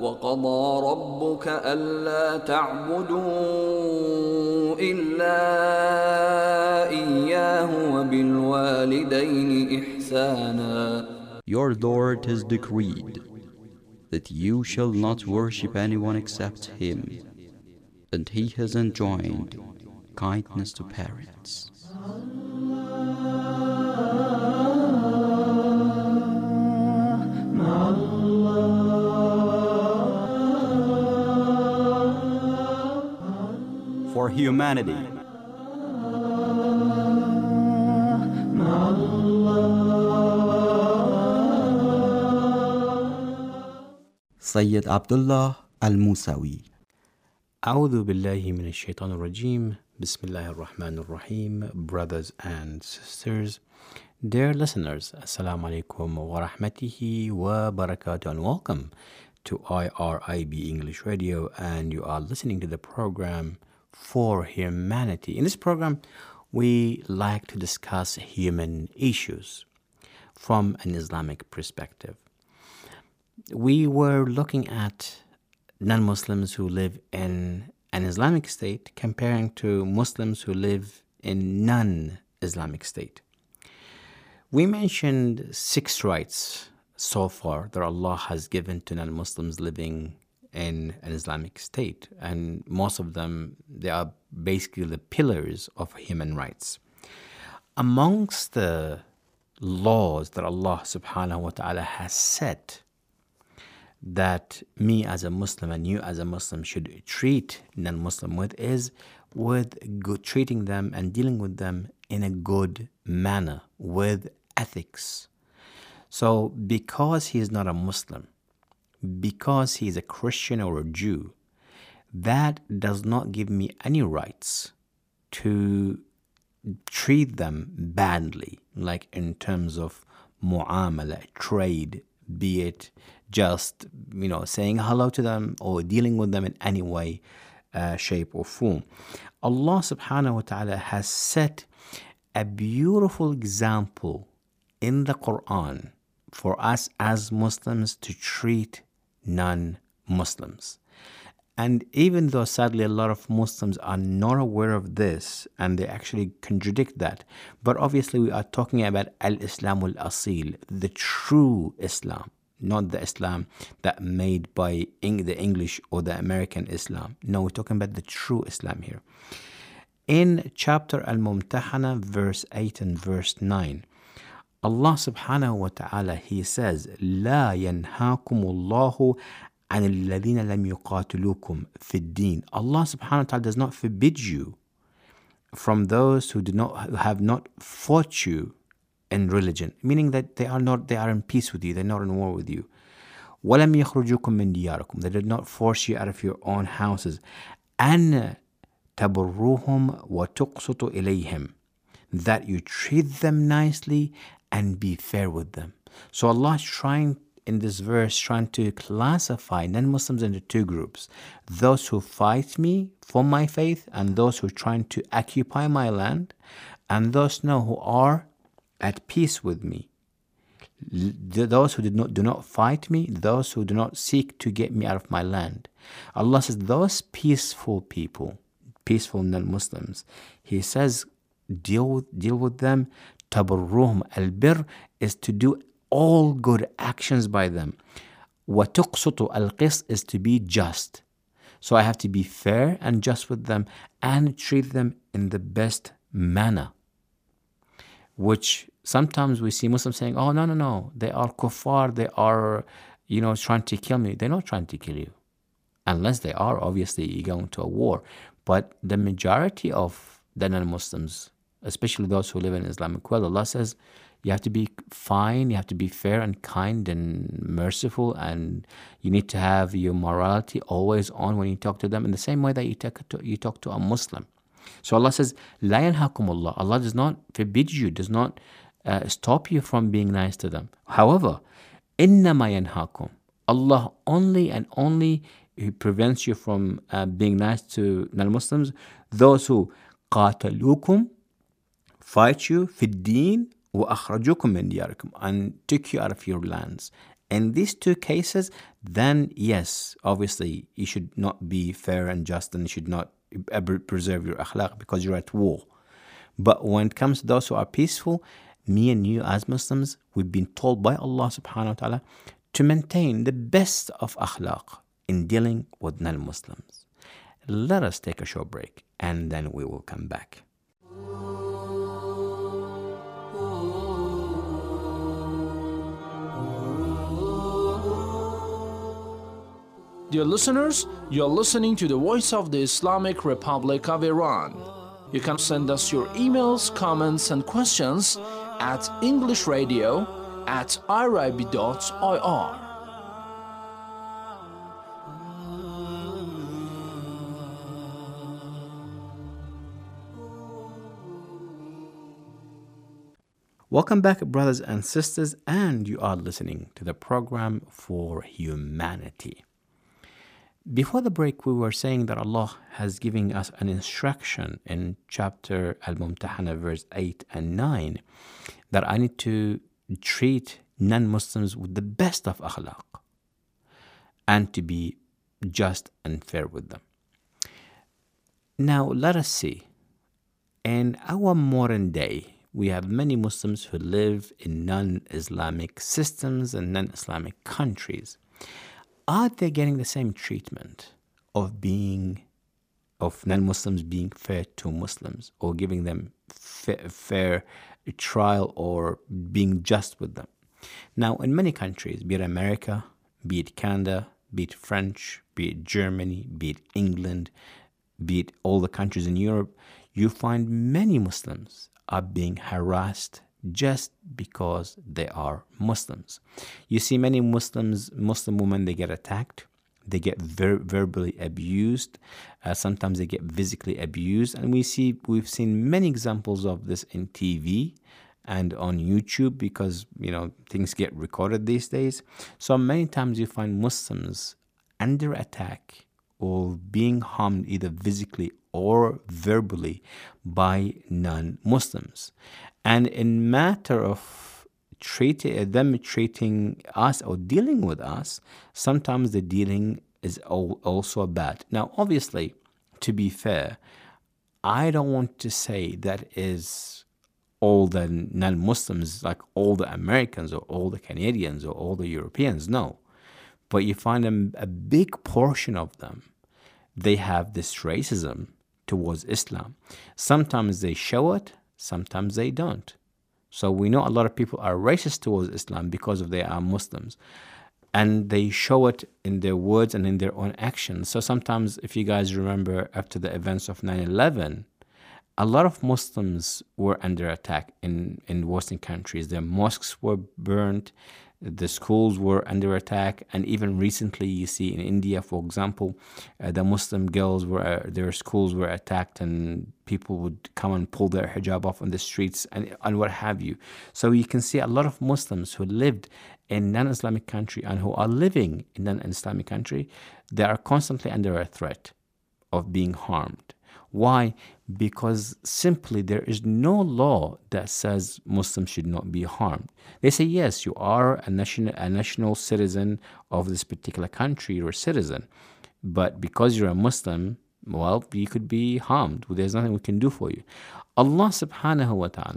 وقضى ربك ألا تعبدوا إلا إياه وبالوالدين إحسانا. Your Lord has decreed that you shall not worship anyone except Him, and He has enjoined kindness to parents. For humanity. Sayyid Abdullah Al-Musawi. أعوذ بالله من الشيطان الرجيم. بسم الله الرحمن الرحيم. Brothers and sisters, dear listeners, Assalamu alaikum wa rahmatihi wa barakatuh, and welcome to IRIB English Radio, and you are listening to the program For Humanity. In this program, we like to discuss human issues from an Islamic perspective. We were looking at non-Muslims who live in an Islamic state comparing to Muslims who live in non-Islamic state. We mentioned 6 rights so far that Allah has given to non-Muslims living in an Islamic state, and most of them, they are basically the pillars of human rights. Amongst the laws that Allah subhanahu wa ta'ala has set that me as a Muslim and you as a Muslim should treat non-Muslim with is with good, treating them and dealing with them in a good manner, with ethics. So because he is not a Muslim, because he is a Christian or a Jew, that does not give me any rights to treat them badly, like in terms of mu'amala, trade, be it just, saying hello to them or dealing with them in any way, shape or form. Allah subhanahu wa ta'ala has set a beautiful example in the Quran for us as Muslims to treat non-Muslims. And even though sadly a lot of Muslims are not aware of this and they actually contradict that, but obviously we are talking about al-Islam al-Asil, the true Islam, not the Islam that made by the English or the American Islam. No, we're talking about the true Islam here. In chapter Al-Mumtahana, verse 8 and verse 9, Allah subhanahu wa ta'ala, He says, لا ينهاكم الله عن الذين لم يقاتلوكم في الدين. Allah subhanahu wa ta'ala does not forbid you from those who have not fought you in religion, meaning that they are in peace with you, they're not in war with you. وَلَمْ يَخْرُجُوكُم مِّن دِيَارِكُم. They did not force you out of your own houses. أَنْ تَبُرُّوهُمْ وَتُقْسِطُوا إِلَيْهِمْ. That you treat them nicely and be fair with them. So Allah is in this verse trying to classify non-Muslims into 2 groups. Those who fight me for my faith and those who are trying to occupy my land, and those who are at peace with me. Those who do not fight me, those who do not seek to get me out of my land. Allah says those peaceful people, peaceful non-Muslims, He says deal with them. Tabarruhum, al-birr is to do all good actions by them. Wa tuqsutu, al-qist is to be just. So I have to be fair and just with them and treat them in the best manner. Which sometimes we see Muslims saying, oh, no, they are kuffar, they are, trying to kill me. They're not trying to kill you. Unless they are, obviously, you're going to a war. But the majority of the non-Muslims, especially those who live in Islamic world, Allah says, you have to be fine, you have to be fair and kind and merciful, and you need to have your morality always on when you talk to them in the same way that you talk to a Muslim. So Allah says, La yanhakumullah. Allah does not forbid you, does not stop you from being nice to them. However, innama yanhakum. Allah only and only prevents you from being nice to non-Muslims, those who qatalukum, fight you, fi ddin, wa akhrajukum min diyarikum, and took you out of your lands In these two cases, then yes, obviously you should not be fair and just, and you should not preserve your akhlaq because you're at war. But when it comes to those who are peaceful, me and you as Muslims, we've been told by Allah subhanahu wa ta'ala to maintain the best of akhlaq in dealing with non-Muslims. Let us take a short break and then we will come back. Dear listeners, you're listening to the Voice of the Islamic Republic of Iran. You can send us your emails, comments, and questions at englishradio@irib.ir. Welcome back, brothers and sisters, and you are listening to the program For Humanity. Before the break, we were saying that Allah has given us an instruction in chapter Al-Mumtahana, verse 8 and 9, that I need to treat non-Muslims with the best of akhlaq and to be just and fair with them. Now, let us see. In our modern day, we have many Muslims who live in non-Islamic systems and non-Islamic countries. Are they getting the same treatment of non-Muslims being fair to Muslims, or giving them fair trial, or being just with them? Now, in many countries, be it America, be it Canada, be it French, be it Germany, be it England, be it all the countries in Europe, you find many Muslims are being harassed just because they are Muslims. You see many Muslim women, they get attacked, they get verbally abused, sometimes they get physically abused, and we've seen many examples of this in TV and on YouTube, because things get recorded these days. So many times you find Muslims under attack or being harmed either physically or verbally by non-Muslims. And in matter of them treating us or dealing with us, sometimes the dealing is also bad. Now, obviously, to be fair, I don't want to say that is all the non-Muslims, like all the Americans or all the Canadians or all the Europeans. No. But you find a big portion of them, they have this racism towards Islam. Sometimes they show it, sometimes they don't. So we know a lot of people are racist towards Islam because they are Muslims. And they show it in their words and in their own actions. So sometimes, if you guys remember, after the events of 9/11, a lot of Muslims were under attack in Western countries. Their mosques were burnt, the schools were under attack, and even recently you see in India, for example, the Muslim girls their schools were attacked, and people would come and pull their hijab off on the streets and what have you. So you can see a lot of Muslims who lived in non-Islamic country and who are living in non-Islamic country, they are constantly under a threat of being harmed. Why? Because simply there is no law that says Muslims should not be harmed. They say, yes, you are a national citizen of this particular country, you're a citizen. But because you're a Muslim, well, you could be harmed. There's nothing we can do for you. Allah subhanahu wa ta'ala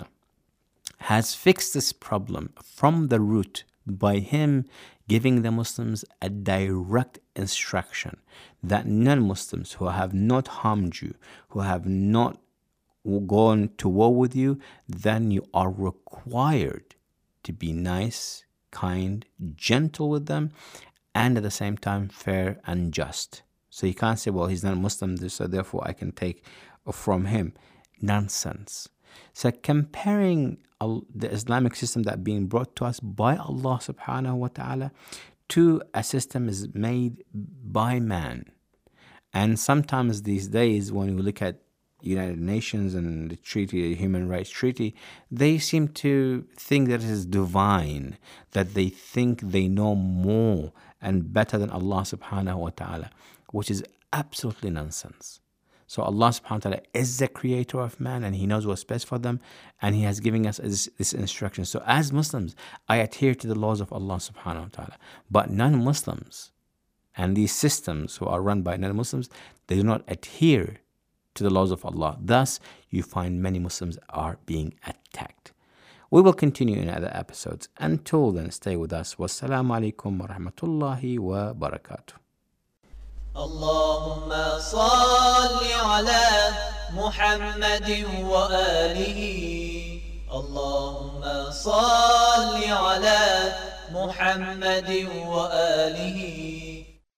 has fixed this problem from the root by Him giving the Muslims a direct instruction that non-Muslims who have not harmed you, who have not gone to war with you, then you are required to be nice, kind, gentle with them, and at the same time fair and just. So you can't say, well, he's not Muslim, so therefore I can take from him. Nonsense. So comparing the Islamic system that being brought to us by Allah subhanahu wa ta'ala to a system is made by man. And sometimes these days when we look at United Nations and the treaty, the Human Rights Treaty, they seem to think that it is divine, that they think they know more and better than Allah subhanahu wa ta'ala, which is absolutely nonsense. So Allah subhanahu wa ta'ala is the creator of man, and He knows what's best for them, and He has given us this instruction. So as Muslims, I adhere to the laws of Allah subhanahu wa ta'ala. But non-Muslims and these systems who are run by non-Muslims, they do not adhere to the laws of Allah. Thus, you find many Muslims are being attacked. We will continue in other episodes. Until then, stay with us. Wassalamu alaikum wa rahmatullahi wa barakatuh. اللهم صل على محمد وآله اللهم صل على محمد وآله